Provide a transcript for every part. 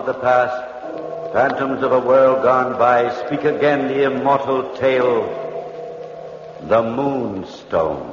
the past, phantoms of a world gone by, speak again the immortal tale, the Moonstone.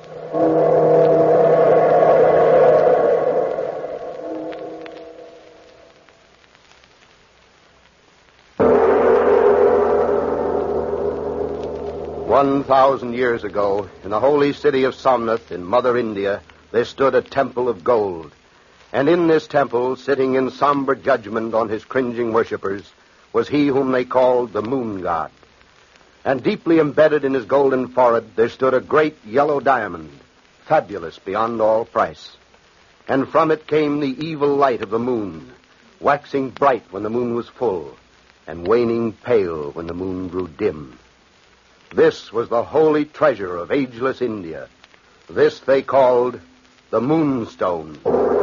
"1,000 years ago, in the holy city of Somnath in Mother India, there stood a temple of gold. And in this temple, sitting in somber judgment on his cringing worshippers, was he whom they called the Moon God. And deeply embedded in his golden forehead, there stood a great yellow diamond, fabulous beyond all price. And from it came the evil light of the moon, waxing bright when the moon was full, and waning pale when the moon grew dim. This was the holy treasure of ageless India. This they called the Moonstone.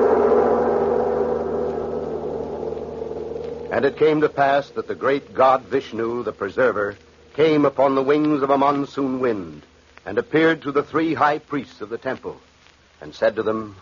And it came to pass that the great god Vishnu, the preserver, came upon the wings of a monsoon wind and appeared to the 3 high priests of the temple and said to them,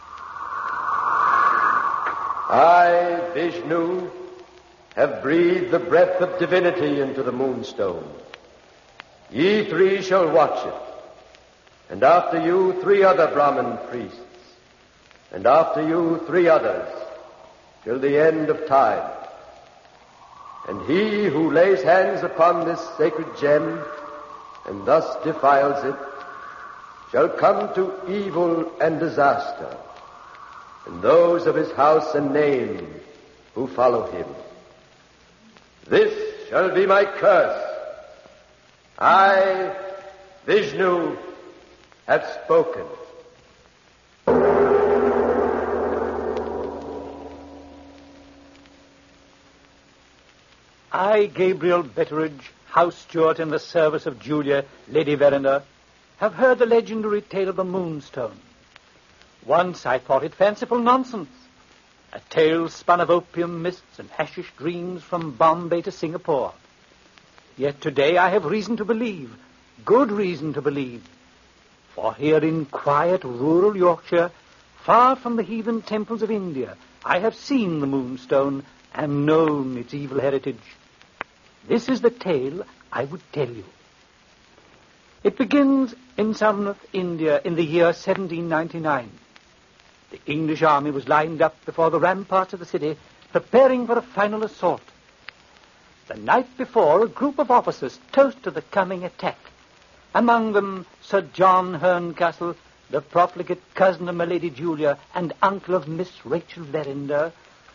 I, Vishnu, have breathed the breath of divinity into the Moonstone. Ye 3 shall watch it, and after you 3 other Brahmin priests, and after you 3 others, till the end of time. And he who lays hands upon this sacred gem, and thus defiles it, shall come to evil and disaster, and those of his house and name who follow him. This shall be my curse. I, Vishnu, have spoken. I, Gabriel Betteridge, house steward in the service of Julia, Lady Verinder, have heard the legendary tale of the Moonstone. Once I thought it fanciful nonsense, a tale spun of opium mists and hashish dreams from Bombay to Singapore. Yet today I have reason to believe, good reason to believe. For here in quiet rural Yorkshire, far from the heathen temples of India, I have seen the Moonstone and known its evil heritage. This is the tale I would tell you. It begins in Somnath, India, in the year 1799. The English army was lined up before the ramparts of the city, preparing for a final assault. The night before, a group of officers toasted the coming attack. Among them, Sir John Herncastle, the profligate cousin of my Lady Julia and uncle of Miss Rachel Verinder.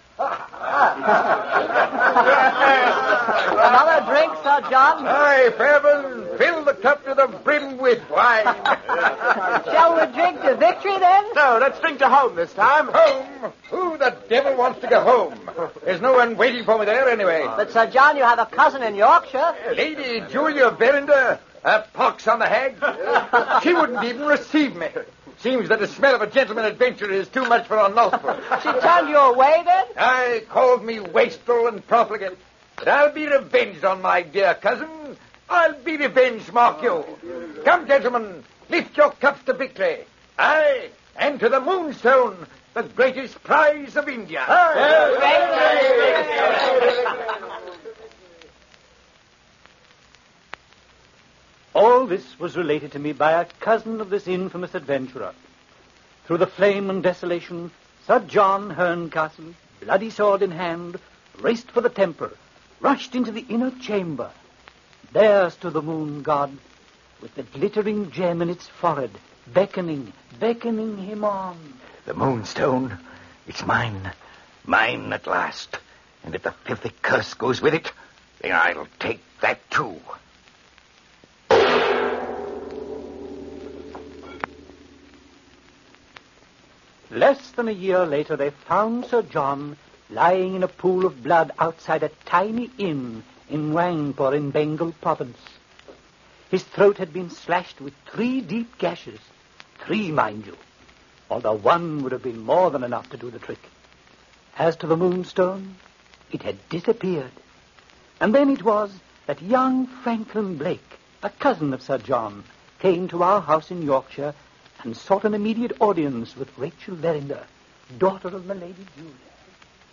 Another drink, Sir John? Aye, Fairbairn, fill the cup to the brim with wine. Shall we drink to victory, then? No, let's drink to home this time. Home? Who the devil wants to go home? There's no one waiting for me there anyway. But, Sir John, you have a cousin in Yorkshire. Lady Julia Verinder, a pox on the hag. She wouldn't even receive me. Seems that the smell of a gentleman adventurer is too much for her nostrils. She turned you away, then? Aye, called me wastrel and profligate. But I'll be revenged on my dear cousin. I'll be revenged, mark you. Come, gentlemen, lift your cups to victory. Aye, and to the Moonstone, the greatest prize of India. All this was related to me by a cousin of this infamous adventurer. Through the flame and desolation, Sir John Herncastle, bloody sword in hand, raced for the temple, rushed into the inner chamber. There stood the Moon God, with the glittering gem in its forehead, beckoning him on. The Moonstone, it's mine. Mine at last. And if the filthy curse goes with it, then I'll take that too. Less than a year later, they found Sir John lying in a pool of blood outside a tiny inn in Rangpur in Bengal province. His throat had been slashed with 3 deep gashes. 3, mind you, although 1 would have been more than enough to do the trick. As to the Moonstone, it had disappeared. And then it was that young Franklin Blake, a cousin of Sir John, came to our house in Yorkshire and sought an immediate audience with Rachel Verinder, daughter of my Lady Julia. It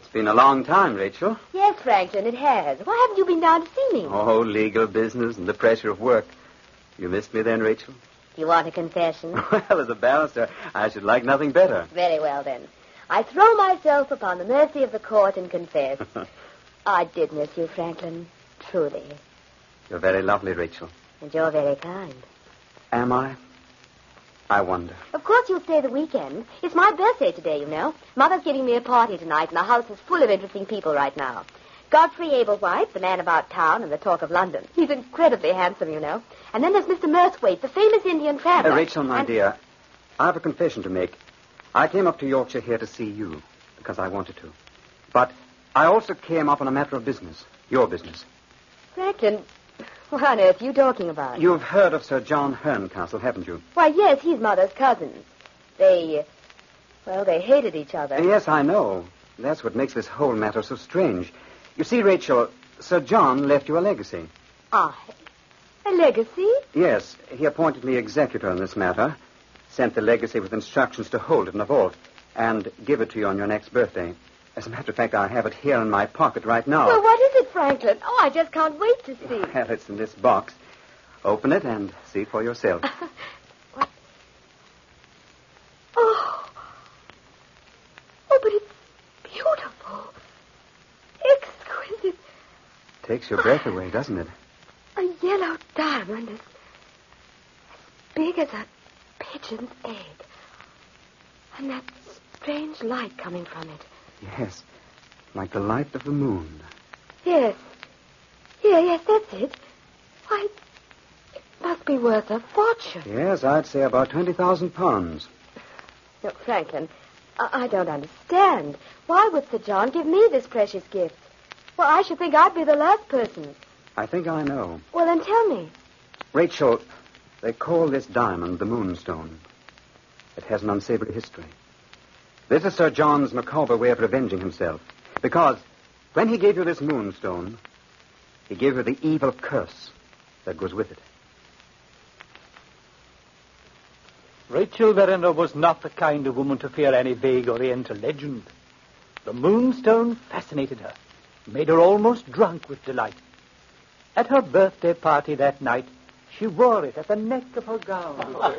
It's been a long time, Rachel. Yes, Franklin, it has. Why haven't you been down to see me? Oh, legal business and the pressure of work. You missed me then, Rachel? You want a confession? Well, as a barrister, I should like nothing better. Very well, then. I throw myself upon the mercy of the court and confess. I did miss you, Franklin. Truly. You're very lovely, Rachel. And you're very kind. Am I? I wonder. Of course you'll stay the weekend. It's my birthday today, you know. Mother's giving me a party tonight, and the house is full of interesting people right now. Godfrey Ablewhite, the man about town and the talk of London. He's incredibly handsome, you know. And then there's Mr. Murthwaite, the famous Indian traveler. Rachel, my dear, I have a confession to make. I came up to Yorkshire here to see you, because I wanted to. But I also came up on a matter of business. Your business. Franklin, what on earth are you talking about? You've heard of Sir John Herncastle, haven't you? Why, yes, he's Mother's cousin. They hated each other. Yes, I know. That's what makes this whole matter so strange. You see, Rachel, Sir John left you a legacy. Ah, a legacy? Yes, he appointed me executor in this matter, sent the legacy with instructions to hold it in a vault, and give it to you on your next birthday. As a matter of fact, I have it here in my pocket right now. Well, what is it, Franklin? Oh, I just can't wait to see. Well, it's in this box. Open it and see for yourself. What? Oh, but it's beautiful. Exquisite. Takes your breath away, doesn't it? A yellow diamond as big as a pigeon's egg. And that strange light coming from it. Yes, like the light of the moon. Yes. Yes, that's it. Why, it must be worth a fortune. Yes, I'd say about £20,000. Look, Franklin, I don't understand. Why would Sir John give me this precious gift? Well, I should think I'd be the last person. I think I know. Well, then tell me. Rachel, they call this diamond the Moonstone. It has an unsavory history. This is Sir John's macabre way of revenging himself. Because when he gave you this Moonstone, he gave you the evil curse that goes with it. Rachel Verinder was not the kind of woman to fear any vague Oriental legend. The Moonstone fascinated her, made her almost drunk with delight. At her birthday party that night, she wore it at the neck of her gown.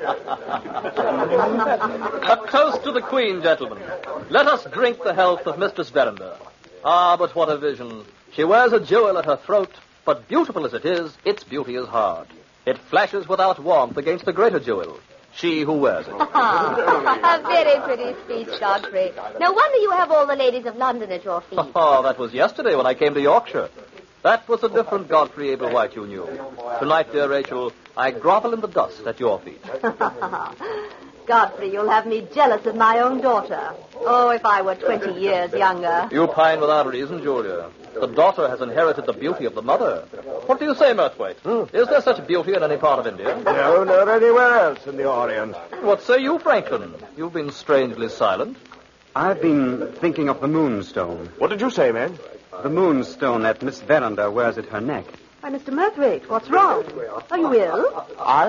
A toast to the Queen, gentlemen. Let us drink the health of Mistress Verinder. Ah, but what a vision. She wears a jewel at her throat, but beautiful as it is, its beauty is hard. It flashes without warmth against a greater jewel, she who wears it. A very pretty speech, Godfrey. No wonder you have all the ladies of London at your feet. Oh, that was yesterday when I came to Yorkshire. That was a different Godfrey Ablewhite you knew. Tonight, dear Rachel, I grovel in the dust at your feet. Godfrey, you'll have me jealous of my own daughter. Oh, if I were 20 years younger. You pine without reason, Julia. The daughter has inherited the beauty of the mother. What do you say, Murthwaite? Is there such beauty in any part of India? No, nor anywhere else in the Orient. What say you, Franklin? You've been strangely silent. I've been thinking of the Moonstone. What did you say, man? The Moonstone that Miss Verinder wears at her neck. Why, Mr. Murthwaite, what's wrong? Are you ill?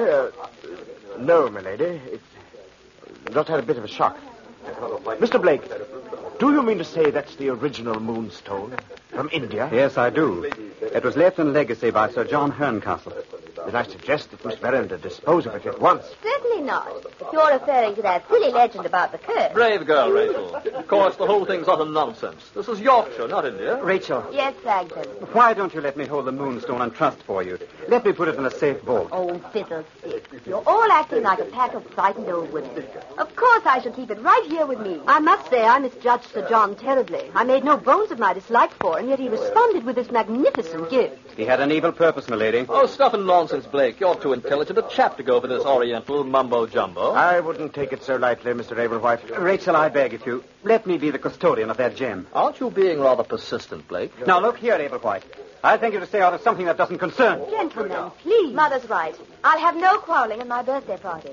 No, milady. It's just had a bit of a shock. Mr. Blake, do you mean to say that's the original Moonstone from India? Yes, I do. It was left in legacy by Sir John Herncastle. Then I suggest that Miss Verinder dispose of it at once. Certainly not. If you're referring to that silly legend about the curse. Brave girl, Rachel. Of course, the whole thing's utter nonsense. This is Yorkshire, not India. Rachel. Yes, Franklin. Why don't you let me hold the Moonstone in trust for you? Let me put it in a safe vault. Oh, fiddlesticks. You're all acting like a pack of frightened old women. Of course I shall keep it right here with me. I must say I misjudged Sir John terribly. I made no bones of my dislike for him, yet he responded with this magnificent gift. He had an evil purpose, milady. Oh, stuff and nonsense, Blake. You're too intelligent a chap to go for this Oriental mumbo-jumbo. I wouldn't take it so lightly, Mr. Ablewhite. Rachel, I beg of you, let me be the custodian of that gem. Aren't you being rather persistent, Blake? Now, look here, Ablewhite. I think you to stay out of something that doesn't concern. Gentlemen, please. Mother's right. I'll have no quarreling at my birthday party.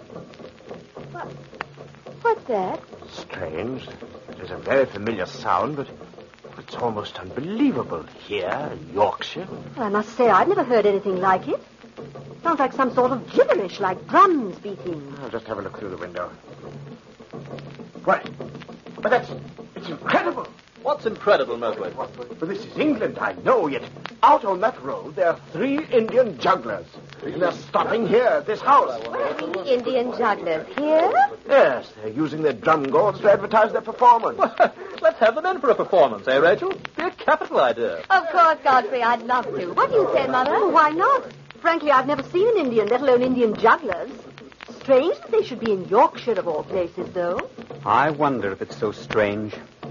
What's that? Strange. It is a very familiar sound, but it's almost unbelievable here in Yorkshire. Well, I must say I've never heard anything like it. Sounds like some sort of gibberish, like drums beating. I'll just have a look through the window. Why, but it's incredible. What's incredible, Murtwick? But this is England, I know, yet out on that road there are 3 Indian jugglers. And they're stopping here at this house. 3 Indian jugglers here? Yes, they're using their drum gourds to advertise their performance. Let's have them in for a performance, eh, Rachel? Be a capital idea. Of course, Godfrey, I'd love to. What do you say, Mother? Oh, why not? Frankly, I've never seen an Indian, let alone Indian jugglers. Strange that they should be in Yorkshire, of all places, though. I wonder if it's so strange.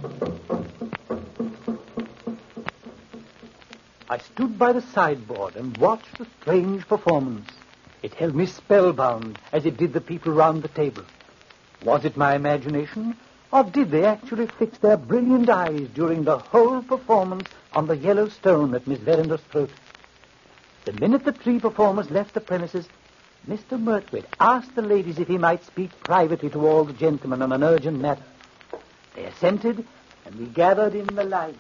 I stood by the sideboard and watched the strange performance. It held me spellbound, as it did the people round the table. Was it my imagination, or did they actually fix their brilliant eyes during the whole performance on the yellow stone at Miss Verender's throat? The minute the 3 performers left the premises, Mr. Murtwick asked the ladies if he might speak privately to all the gentlemen on an urgent matter. They assented, and we gathered in the library.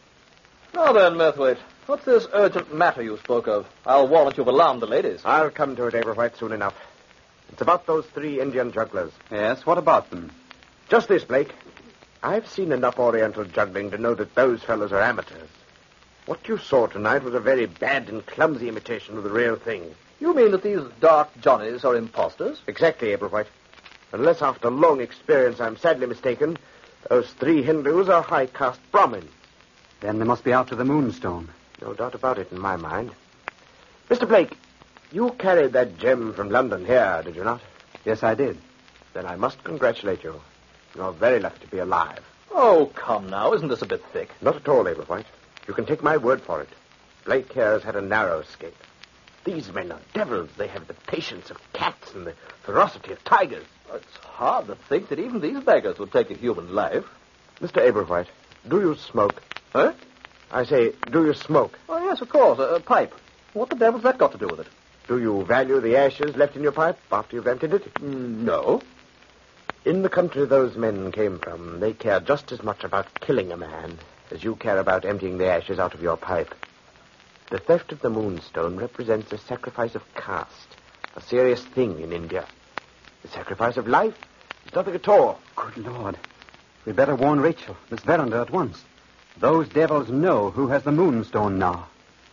Now then, Murtwick, what's this urgent matter you spoke of? I'll warrant you've alarmed the ladies. I'll come to it, Aberwhite, soon enough. It's about those 3 Indian jugglers. Yes, what about them? Just this, Blake. I've seen enough Oriental juggling to know that those fellows are amateurs. What you saw tonight was a very bad and clumsy imitation of the real thing. You mean that these dark Johnnies are imposters? Exactly, Aberwhite. Unless after long experience I'm sadly mistaken, those 3 Hindus are high-caste Brahmins. Then they must be out to the Moonstone. No doubt about it in my mind. Mr. Blake, you carried that gem from London here, did you not? Yes, I did. Then I must congratulate you. You're very lucky to be alive. Oh, come now. Isn't this a bit thick? Not at all, Aberwhite. You can take my word for it. Blake here has had a narrow escape. These men are devils. They have the patience of cats and the ferocity of tigers. It's hard to think that even these beggars would take a human life. Mr. Aberwhite, do you smoke? Huh? I say, do you smoke? Oh, yes, of course. A pipe. What the devil's that got to do with it? Do you value the ashes left in your pipe after you've emptied it? No. In the country those men came from, they care just as much about killing a man as you care about emptying the ashes out of your pipe. The theft of the Moonstone represents a sacrifice of caste, a serious thing in India. The sacrifice of life is nothing at all. Good Lord. We'd better warn Rachel, Miss Verinder, at once. Those devils know who has the Moonstone now.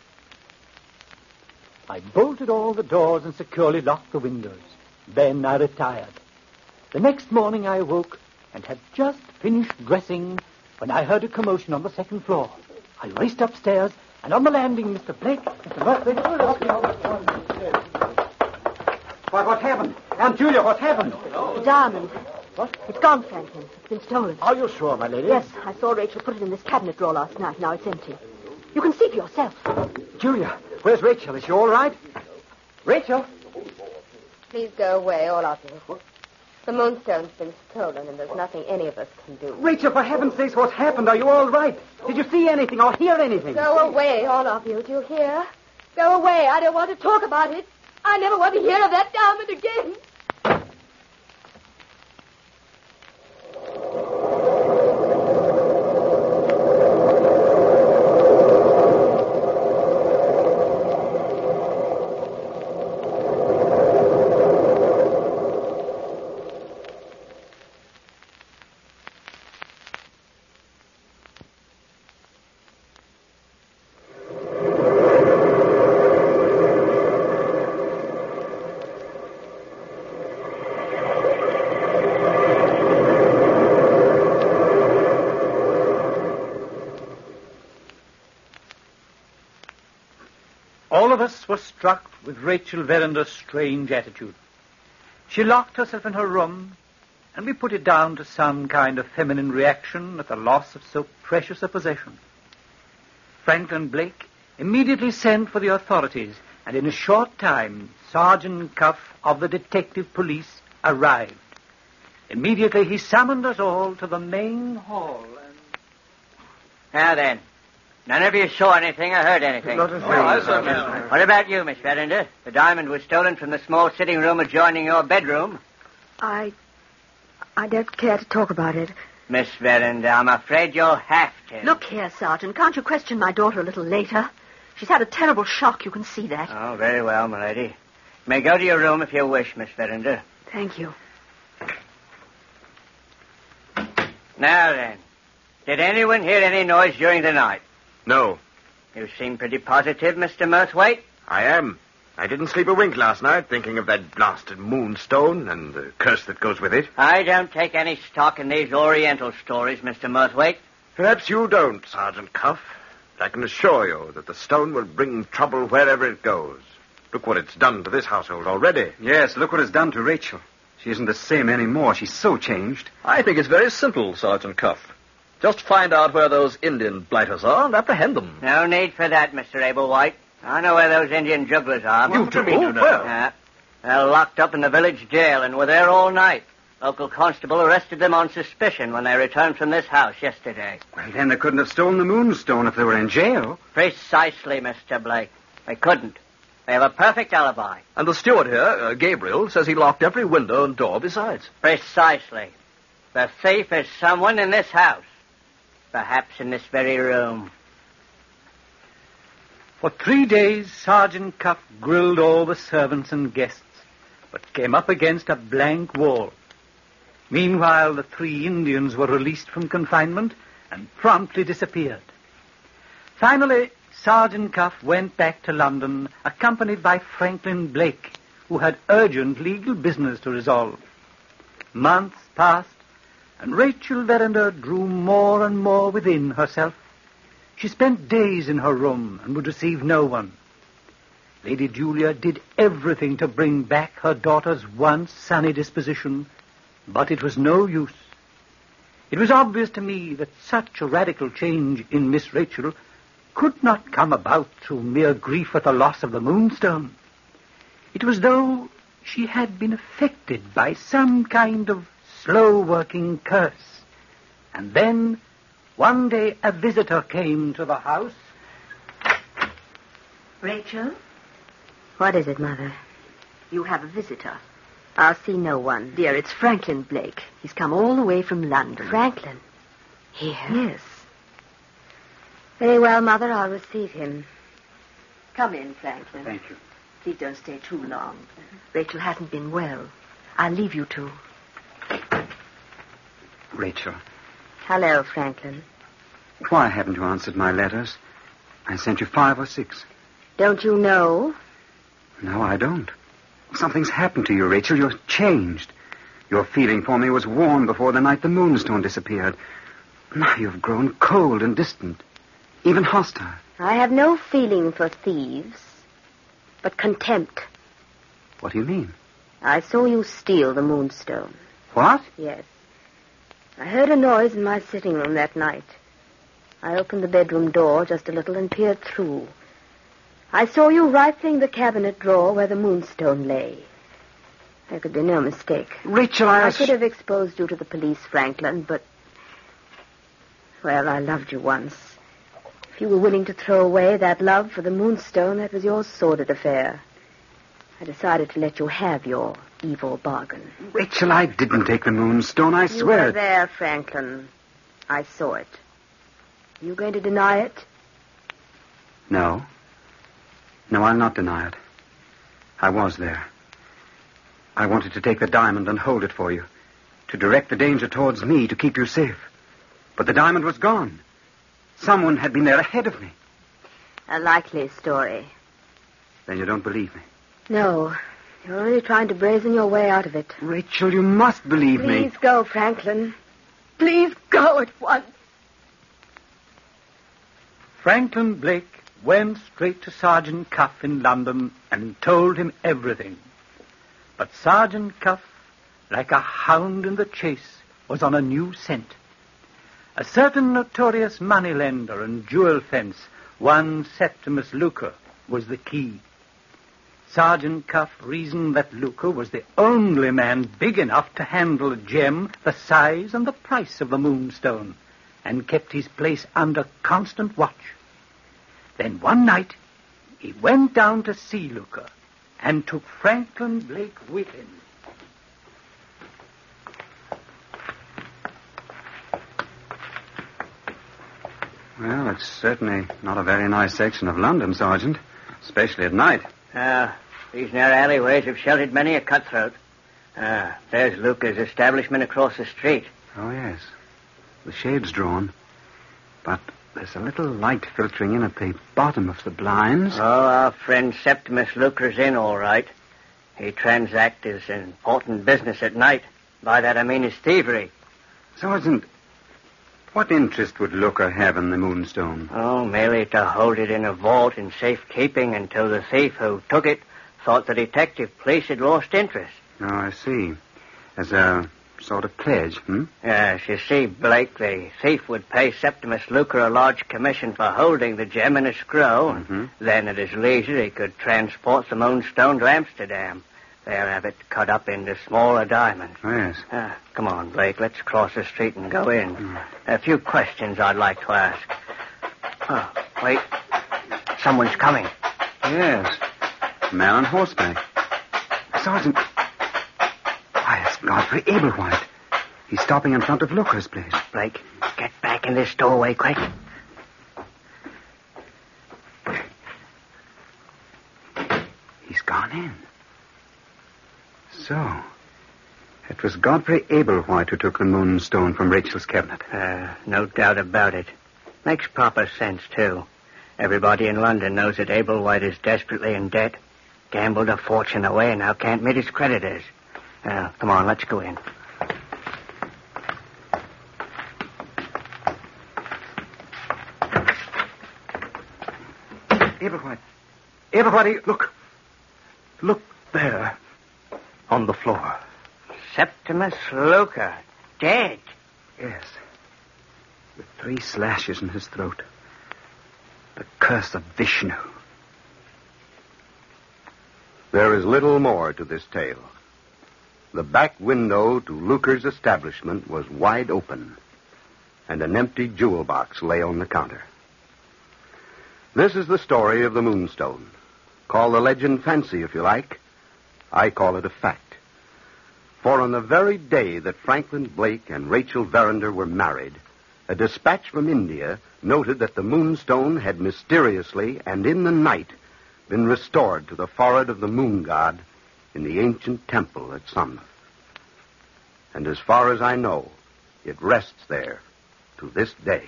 I bolted all the doors and securely locked the windows. Then I retired. The next morning I awoke and had just finished dressing when I heard a commotion on the 2nd floor. I raced upstairs, and on the landing, Mr. Blake, Mr. Murtwick... Why, what happened? Aunt Julia, what happened? The diamond. What? It's gone, Franklin. It's been stolen. Are you sure, my lady? Yes, I saw Rachel put it in this cabinet drawer last night. Now it's empty. You can see for yourself. Julia, where's Rachel? Is she all right? Rachel? Please go away, all of you. The Moonstone's been stolen, and there's nothing any of us can do. Rachel, for heaven's sakes, what happened? Are you all right? Did you see anything or hear anything? Go away, all of you. Do you hear? Go away. I don't want to talk about it. I never want to hear of that diamond again. All of us were struck with Rachel Verender's strange attitude. She locked herself in her room, and we put it down to some kind of feminine reaction at the loss of so precious a possession. Franklin Blake immediately sent for the authorities, and in a short time, Sergeant Cuff of the detective police arrived. Immediately he summoned us all to the main hall. Now then, none of you saw anything or heard anything. Not a thing. I certainly... What about you, Miss Verinder? The diamond was stolen from the small sitting room adjoining your bedroom. I don't care to talk about it. Miss Verinder, I'm afraid you'll have to. Look here, Sergeant. Can't you question my daughter a little later? She's had a terrible shock. You can see that. Oh, very well, my lady. You may go to your room if you wish, Miss Verinder. Thank you. Now then, Did anyone hear any noise during the night? No, You seem pretty positive, Mr. Murthwaite. I am. I didn't sleep a wink last night thinking of that blasted moonstone and the curse that goes with it. I don't take any stock in these Oriental stories, Mr. Murthwaite. Perhaps you don't, Sergeant Cuff. But I can assure you that the stone will bring trouble wherever it goes. Look what it's done to this household already. Yes, look what it's done to Rachel. She isn't the same anymore. She's so changed. I think it's very simple, Sergeant Cuff. Just find out where those Indian blighters are and apprehend them. No need for that, Mr. Ablewhite. I know where those Indian jugglers are. You do? Where? They're locked up in the village jail and were there all night. Local constable arrested them on suspicion when they returned from this house yesterday. Well, then they couldn't have stolen the moonstone if they were in jail. Precisely, Mr. Blake. They couldn't. They have a perfect alibi. And the steward here, Gabriel, says he locked every window and door besides. Precisely. The thief is someone in this house. Perhaps in this very room. For 3 days, Sergeant Cuff grilled all the servants and guests, but came up against a blank wall. Meanwhile, the 3 Indians were released from confinement and promptly disappeared. Finally, Sergeant Cuff went back to London, accompanied by Franklin Blake, who had urgent legal business to resolve. Months passed, and Rachel Verinder drew more and more within herself. She spent days in her room and would receive no one. Lady Julia did everything to bring back her daughter's once sunny disposition, but it was no use. It was obvious to me that such a radical change in Miss Rachel could not come about through mere grief at the loss of the moonstone. It was as though she had been affected by some kind of slow-working curse. And then, one day, a visitor came to the house. Rachel, What is it, Mother? you have a visitor. I'll see no one. Dear, it's Franklin Blake. He's come all the way from London. Franklin? Here? Yes. Very well, Mother. I'll receive him. Come in, Franklin. Thank you. Please don't stay too long. Rachel hasn't been well. I'll leave you two. Rachel, Hello, Franklin. why haven't you answered my letters? I sent you 5 or 6. Don't you know? No, I don't. Something's happened to you, Rachel. You're changed. Your feeling for me was warm before the night the moonstone disappeared. Now you've grown cold and distant, even hostile. I have no feeling for thieves, but contempt. What do you mean? I saw you steal the moonstone. What? Yes. I heard a noise in my sitting room that night. I opened the bedroom door just a little and peered through. I saw you rifling the cabinet drawer where the moonstone lay. There could be no mistake. Rachel, I could have exposed you to the police, Franklin, but... Well, I loved you once. If you were willing to throw away that love for the moonstone, that was your sordid affair. I decided to let you have your evil bargain. Rachel, I didn't take the moonstone, I You swear. were there, Franklin. I saw it. You going to deny it? No. No, I'll not deny it. I was there. I wanted to take the diamond and hold it for you, to direct the danger towards me, to keep you safe. But the diamond was gone. Someone had been there ahead of me. A likely story. Then you don't believe me. No. You're only trying to brazen your way out of it. Rachel, you must believe me. Please go, Franklin. Please go at once. Franklin Blake went straight to Sergeant Cuff in London and told him everything. But Sergeant Cuff, like a hound in the chase, was on a new scent. A certain notorious moneylender and jewel fence, one Septimus Luker, was the key. Sergeant Cuff reasoned that Luker was the only man big enough to handle a gem the size and the price of the moonstone, and kept his place under constant watch. Then one night, he went down to see Luker and took Franklin Blake with him. Well, it's certainly not a very nice section of London, Sergeant, especially at night. These narrow alleyways have sheltered many a cutthroat. There's Luker's establishment across the street. Oh, yes. The shade's drawn. But there's a little light filtering in at the bottom of the blinds. Oh, our friend Septimus Lucre's in all right. He transacts his important business at night. By that I mean his thievery. Sergeant, what interest would Lucre have in the Moonstone? Oh, merely to hold it in a vault in safekeeping until the thief who took it thought the detective police had lost interest. Oh, I see. As a sort of pledge, Yes, you see, Blake, the thief would pay Septimus Lucre a large commission for holding the gem in a scroll. Mm-hmm. Then at his leisure he could transport the Moonstone to Amsterdam. There have it cut up into smaller diamonds. Oh, yes. Come on, Blake, let's cross the street and go in. A few questions I'd like to ask. Oh, wait. Someone's coming. Yes. A man on horseback. Sergeant. Why, it's Godfrey Ablewhite. He's stopping in front of Lucre's place. Blake, get back in this doorway, quick. He's gone in. So, it was Godfrey Ablewhite who took the Moonstone from Rachel's cabinet. No doubt about it. Makes proper sense, too. Everybody in London knows that Ablewhite is desperately in debt. Gambled a fortune away and now can't meet his creditors. Come on, let's go in. Ablewhite. Ablewhite, look. Look there. On the floor. Septimus Lucre. Dead. Yes. With 3 slashes in his throat. The curse of Vishnu. There is little more to this tale. The back window to Lucre's establishment was wide open, and an empty jewel box lay on the counter. This is the story of the Moonstone. Call the legend fancy if you like. I call it a fact. For on the very day that Franklin Blake and Rachel Verinder were married, a dispatch from India noted that the Moonstone had mysteriously and in the night been restored to the forehead of the moon god in the ancient temple at Somnath. And as far as I know, it rests there to this day.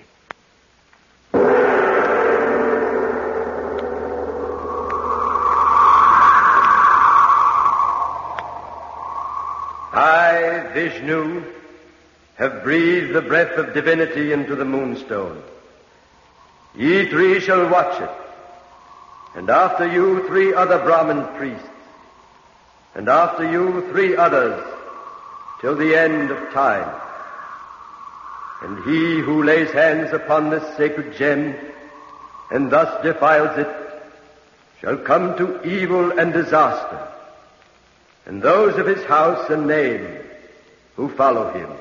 I, Vishnu, have breathed the breath of divinity into the Moonstone. Ye 3 shall watch it, and after you 3 other Brahmin priests, and after you 3 others, till the end of time. And he who lays hands upon this sacred gem, and thus defiles it, shall come to evil and disaster, and those of his house and name who follow him.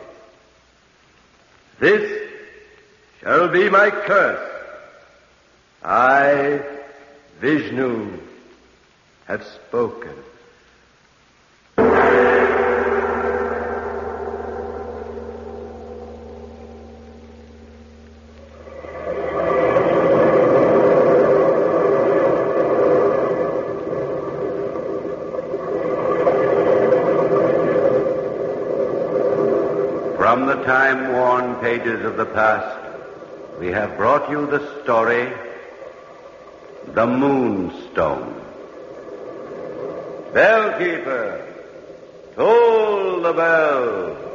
This shall be my curse. I, Vishnu, have spoken. From the time-worn pages of the past, we have brought you the story, The Moonstone. Bellkeeper, toll the bell.